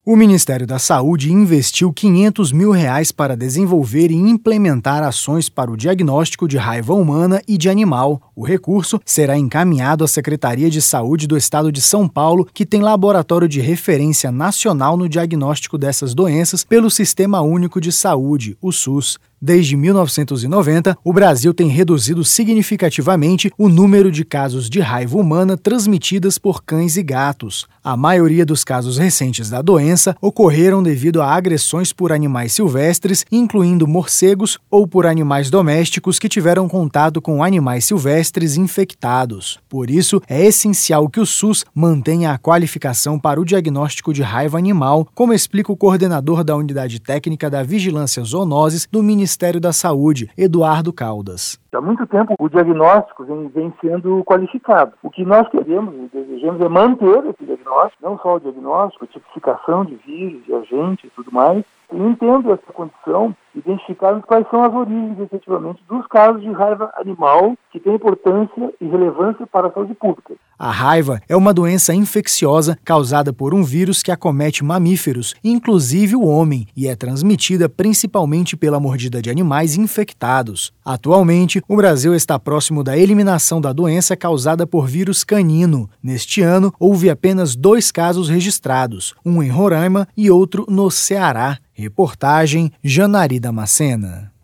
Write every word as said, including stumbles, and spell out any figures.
O Ministério da Saúde investiu quinhentos mil reais para desenvolver e implementar ações para o diagnóstico de raiva humana e de animal. O recurso será encaminhado à Secretaria de Saúde do Estado de São Paulo, que tem laboratório de referência nacional no diagnóstico dessas doenças pelo Sistema Único de Saúde, o SUS. Desde mil novecentos e noventa, o Brasil tem reduzido significativamente o número de casos de raiva humana transmitidas por cães e gatos. A maioria dos casos recentes da doença ocorreram devido a agressões por animais silvestres, incluindo morcegos, ou por animais domésticos que tiveram contato com animais silvestres infectados. Por isso, é essencial que o SUS mantenha a qualificação para o diagnóstico de raiva animal, como explica o coordenador da Unidade Técnica da Vigilância Zoonoses do Ministério Ministério da Saúde, Eduardo Caldas. Há muito tempo o diagnóstico vem, vem sendo qualificado. O que nós queremos e desejamos é manter esse diagnóstico, não só o diagnóstico, a tipificação de vírus, de agentes e tudo mais, e entendo essa condição, identificarmos quais são as origens, efetivamente, dos casos de raiva animal que têm importância e relevância para a saúde pública. A raiva é uma doença infecciosa causada por um vírus que acomete mamíferos, inclusive o homem, e é transmitida principalmente pela mordida de animais infectados. Atualmente, o Brasil está próximo da eliminação da doença causada por vírus canino. Neste ano, houve apenas dois casos registrados, um em Roraima e outro no Ceará. Reportagem Janari Damascena.